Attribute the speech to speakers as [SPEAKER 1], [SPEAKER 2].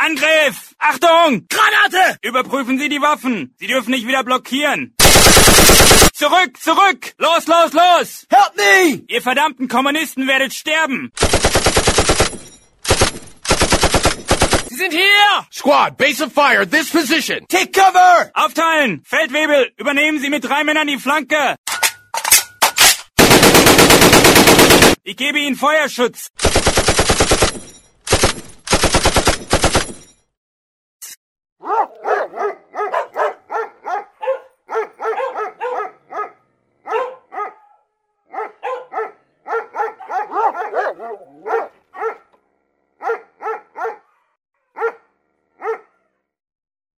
[SPEAKER 1] Angriff! Achtung!
[SPEAKER 2] Granate!
[SPEAKER 1] Überprüfen Sie die Waffen. Sie dürfen nicht wieder blockieren. Zurück, zurück! Los, los, los!
[SPEAKER 2] Help me!
[SPEAKER 1] Ihr verdammten Kommunisten werdet sterben! Sie sind hier!
[SPEAKER 3] Squad, base of fire, this position!
[SPEAKER 2] Take cover!
[SPEAKER 1] Aufteilen! Feldwebel, übernehmen Sie mit 3 Männern die Flanke! Ich gebe Ihnen Feuerschutz!